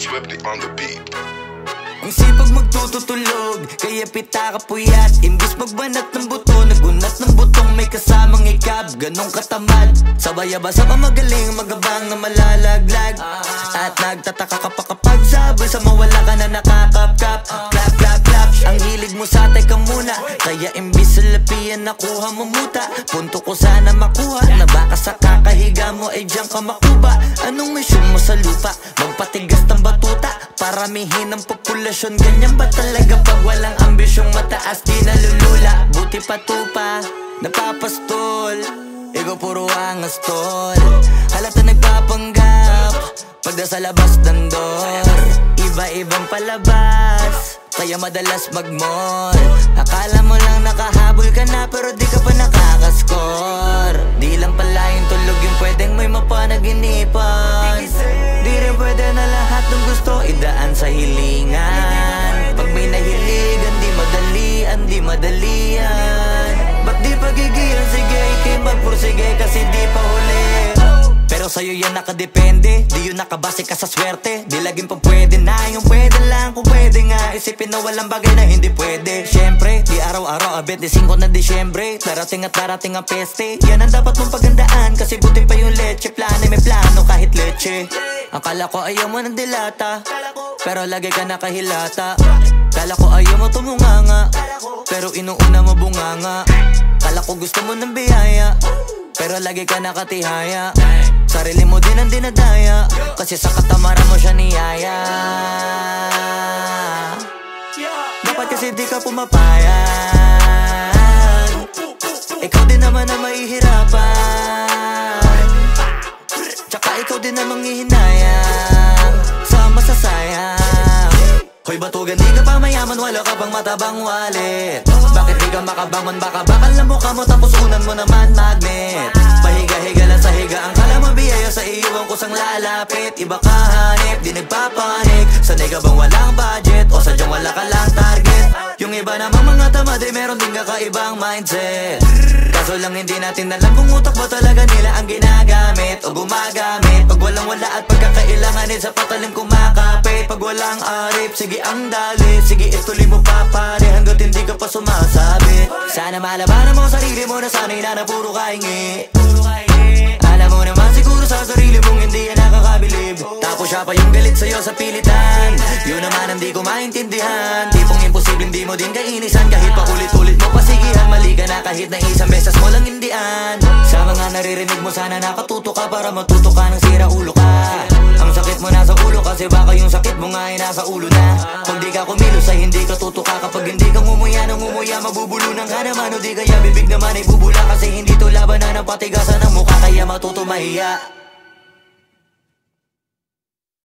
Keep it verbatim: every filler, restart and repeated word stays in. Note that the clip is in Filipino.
Swifty on the beat. Ang sipag magtututulog, kaya pita ka puyat. Imbis magbanat ng buto, nagunat ng butong may kasamang ikab. Ganong katamad, sabay-abasa pa magaling, magabang na malalaglag. At nagtataka ka pa kapag sabay sa mawala ka na nakakapkap. Clap, clap, clap, ang hilig mo sa teka muna. Kaya imbis sa lapian nakuha mo muta. Punto ko sana makuha, na baka sa kakahiga mo ay diyan ka makuba. Anong mission mo sa lupa? Magpatigas ng batuta, paramihin ang populasyon. Ganyan ba talaga pag walang ambisyong mataas di nalulula? Buti pa tupa, napapastol, ikaw puro angas tol. Halata nagpapanggap, pagda sa labas ng door. Iba-ibang palabas, kaya madalas mag-mall. Akala mo lang nakahabol ka na, pero di ka pa nakakascore. Di lang pala yung tulog yung pwedeng may mapanaginipan. Di rin pwede na lahat ng gusto idaan sa hilingan. Pag may nahiligan, di madalian, di madalian. Ba't di pagigilan? Sige, ikay magpursige kasi di pa huli. Pero sa'yo yan nakadepende, di yun nakabase ka sa swerte. Di laging pa pwede na, yung pwede lang kung pwede nga. Isipin na walang bagay na hindi pwede. Siyempre, di araw-araw abet, di singko na Disyembre. Darating at darating ang peste, yan ang dapat mong pagandaan. Kasi buti pa yung leche, plano may plano kahit leche. Akala ko ayaw mo ng dilata, pero lagi ka nakahilata. Kala ko ayaw mo tumunganga, pero inuuna mo bunganga. Kala ko gusto mo ng biyaya, pero lagi ka nakatihaya. Sarili mo din ang dinadaya, kasi sa katamaran mo siya niyaya. Dapat kasi di ka pumapayag, ikaw din naman ang mahihirapan. Tsaka ikaw din ang manghihinayang sa masasayang. Hoy batugan, di ka pa mayaman, wala ka pang matabang wallet. Bakit di ka makabangon? Baka bakal na mukha mo tapos unan mo naman magnet. Pahiga-higa lang sa higa, ang kala mabiyaya sa iyo ang kusang lalapit. Iba ka hanip, di nagpapanik. Sanay ka bang walang budget o sadyang wala ka lang target? Yung iba namang mga tamad ay meron din kakaibang mindset. Kaso lang hindi natin alam kung utak ba talaga nila ang ginagamit o gumagamit. Pag walang wala at pagkakailanganin sa patalim kumakapit. Pag walang arip, sige ang dali, sige ituloy mo pa pare hanggat hindi ka pa sumasabi. Sana malabanan mo sarili mo na sanay na na puro kahingi. Alam mo naman siguro sa sarili mong hindi yan nakakabilib. Tapos siya pa yung galit sa'yo sa pilitan. Yun naman ang di ko maintindihan. Tipong imposible hindi mo din kainisan. Kahit pa ulit-ulit mo pasigihan, mali ka na kahit na isang beses mo lang hindian. Sa mga naririnig mo sana nakatuto ka para matuto ka ng sira ulo ka. Ang sakit mo nasa ulo kasi baka yung sakit mo nga ay nasa ulo na. Kung di ka kumilos ay hindi ka tutuka. Kapag hindi ka ngumuya ng ngumuya, mabubulunan ka naman. O di kaya bibig naman ay bubula kasi hindi to laban na ng patigasan ng mukha. Kaya matuto mahiya.